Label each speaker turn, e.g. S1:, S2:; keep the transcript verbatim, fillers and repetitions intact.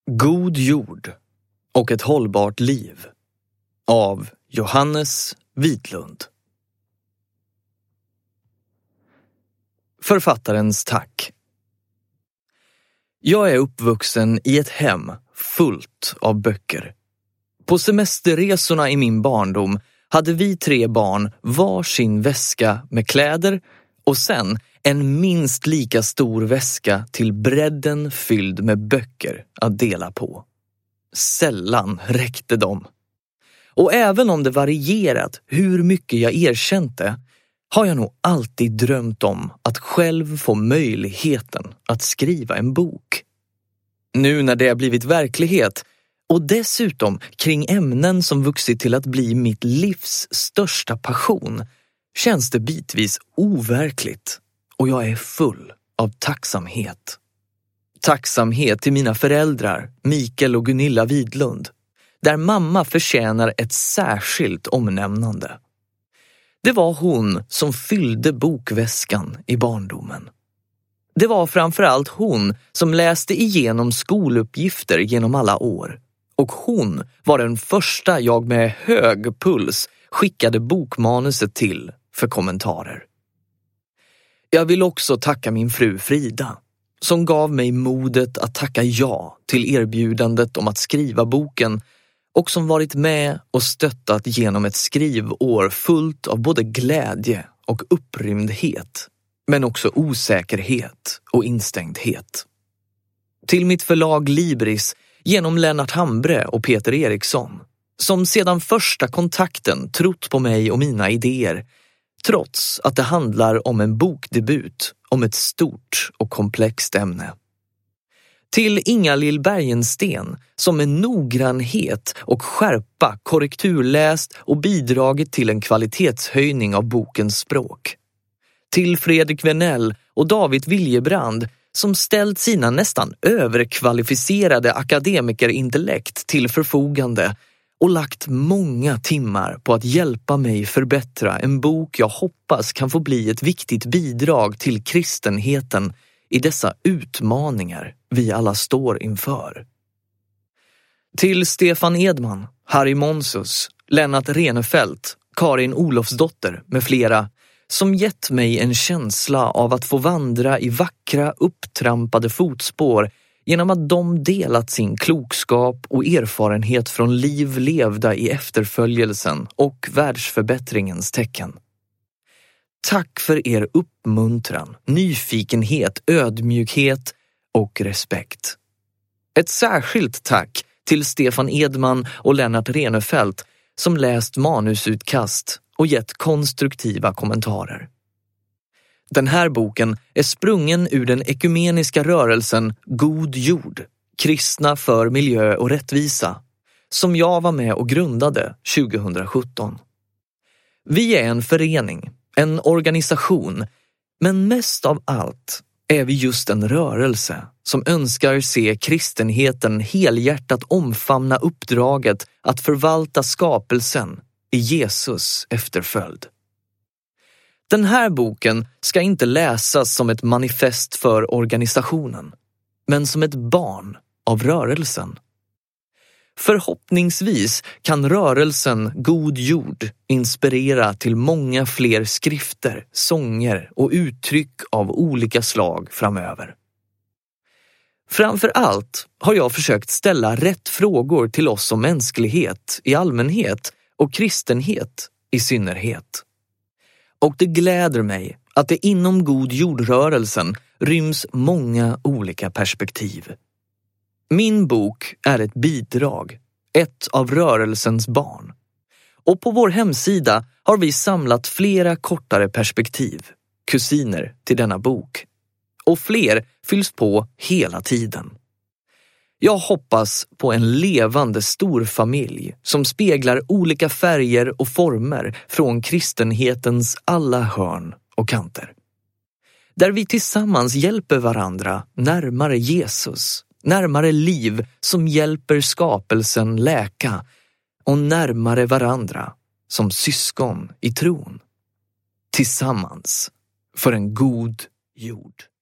S1: God jord och ett hållbart liv av Johannes Widlund. Författarens tack. Jag är uppvuxen i ett hem fullt av böcker. På semesterresorna i min barndom hade vi tre barn var sin väska med kläder och sen en minst lika stor väska till bredden fylld med böcker att dela på. Sällan räckte de. Och även om det varierat hur mycket jag erkänt det, har jag nog alltid drömt om att själv få möjligheten att skriva en bok. Nu när det har blivit verklighet, och dessutom kring ämnen som vuxit till att bli mitt livs största passion, känns det bitvis overkligt. Och jag är full av tacksamhet. Tacksamhet till mina föräldrar, Mikael och Gunilla Widlund, där mamma förtjänar ett särskilt omnämnande. Det var hon som fyllde bokväskan i barndomen. Det var framförallt hon som läste igenom skoluppgifter genom alla år. Och hon var den första jag med hög puls skickade bokmanuset till för kommentarer. Jag vill också tacka min fru Frida, som gav mig modet att tacka ja till erbjudandet om att skriva boken och som varit med och stöttat genom ett skrivår fullt av både glädje och upprymdhet, men också osäkerhet och instängdhet. Till mitt förlag Libris genom Lennart Hambre och Peter Eriksson, som sedan första kontakten trott på mig och mina idéer, trots att det handlar om en bokdebut om ett stort och komplext ämne. Till Inga-Lill Bergensten, som med noggrannhet och skärpa korrekturläst och bidragit till en kvalitetshöjning av bokens språk. Till Fredrik Venell och David Viljebrand, som ställt sina nästan överkvalificerade akademikerintellekt till förfogande och lagt många timmar på att hjälpa mig förbättra en bok jag hoppas kan få bli ett viktigt bidrag till kristenheten i dessa utmaningar vi alla står inför. Till Stefan Edman, Harry Monsus, Lennart Renefelt, Karin Olofsdotter med flera, som gett mig en känsla av att få vandra i vackra upptrampade fotspår genom att de delat sin klokskap och erfarenhet från liv levda i efterföljelsen och världsförbättringens tecken. Tack för er uppmuntran, nyfikenhet, ödmjukhet och respekt. Ett särskilt tack till Stefan Edman och Lennart Renefelt som läst manusutkast och gett konstruktiva kommentarer. Den här boken är sprungen ur den ekumeniska rörelsen God jord, kristna för miljö och rättvisa, som jag var med och grundade tjugohundrasjutton. Vi är en förening, en organisation, men mest av allt är vi just en rörelse som önskar se kristenheten helhjärtat omfamna uppdraget att förvalta skapelsen i Jesus efterföljd. Den här boken ska inte läsas som ett manifest för organisationen, men som ett barn av rörelsen. Förhoppningsvis kan rörelsen God jord inspirera till många fler skrifter, sånger och uttryck av olika slag framöver. Framför allt har jag försökt ställa rätt frågor till oss om mänsklighet i allmänhet och kristenhet i synnerhet. Och det gläder mig att det inom God jordrörelsen ryms många olika perspektiv. Min bok är ett bidrag, ett av rörelsens barn. Och på vår hemsida har vi samlat flera kortare perspektiv, kusiner till denna bok. Och fler fylls på hela tiden. Jag hoppas på en levande storfamilj som speglar olika färger och former från kristenhetens alla hörn och kanter. Där vi tillsammans hjälper varandra närmare Jesus, närmare liv som hjälper skapelsen läka och närmare varandra som syskon i tron. Tillsammans för en god jord.